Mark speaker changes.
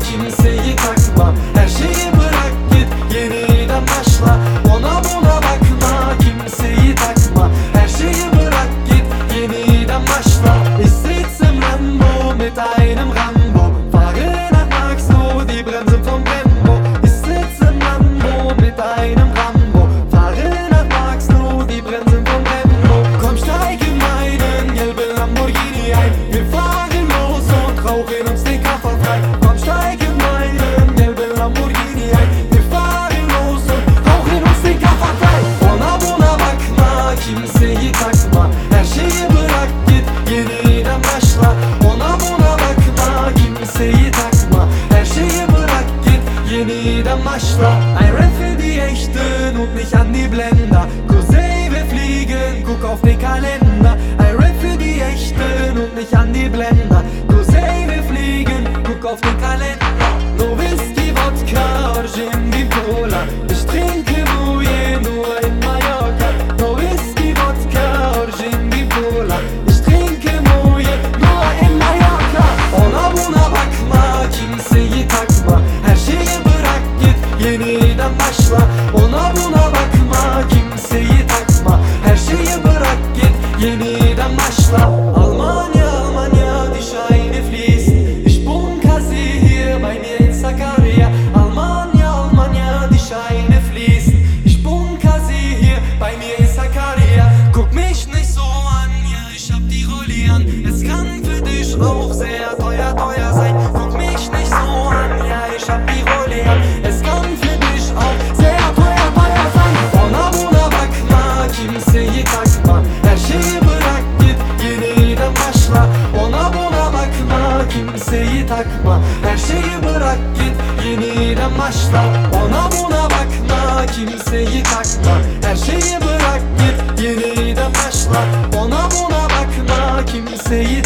Speaker 1: kimseyi takma. Her şeyi bırak git, yeniden başla. Ona buna bakma, kimseyi takma. Her şeyi bırak git, yeniden başla. Ich sitze im Lambo mit einem Rambo, fahre nach Marxloh, die Bremsen vom Brembo. Ich sitze im Lambo mit einem Rambo, fahre nach Marxloh, die Bremsen vom Brembo. Komm, steig in meinen gelben Lamborghini ein, wir fahren los und rauchen uns den Koffer frei. Komm, steig in meinen gelben Lamborghini ein, wir fahren los und rauchen uns den Koffer frei. Ona buna bakma, kimseyi takma. Her şeyi bırak git, yeniden başla. Ona buna bakma, kimseyi takma. Her şeyi bırak git, yeniden başla. Ein Rap für die Echten und nicht an die Blender. Cousin, wir fliegen, guck auf den Kalender. Ein Rap für die Echten und nicht an die Blender. Cousin, wir fliegen, guck auf den Kalender. No Whisky, Wodka or Gin, die Cola. Ich trinke Bouillet nur in Mallorca. No Whisky, Wodka or Gin, die Cola. Ich trinke Bouillet nur in Mallorca. Ona buna bakma, kimseyi takma. Her şeyi bırak git, yeniden başla. Ona buna bakma, kimseyi takma. Her şeyi bırak git, yeniden başla. Almanya, Almanya, die Scheine fließen. Ich bunker sie hier bei mir in Sakarya. Almanya, Almanya, die Scheine fließen. Ich bunker sie hier bei mir in Sakarya. Guck mich nicht so an, ja, ich hab die Rolli an. Es kann für dich auch sehr teuer, teuer sein. Guck mich nicht so an, ja, ich hab die Rolli an. Es kann für dich auch sehr teuer, teuer sein. Ona buna bakma, kimseyi takma. Her şeyi bırak git, yeniden başla. Ona buna bakma, kimseyi takma. Her şeyi bırak git, yeniden başla. Ona buna bakma, kimseyi takma. Her şeyi bırak git, yeniden başla. Ona buna bakma, kimseyi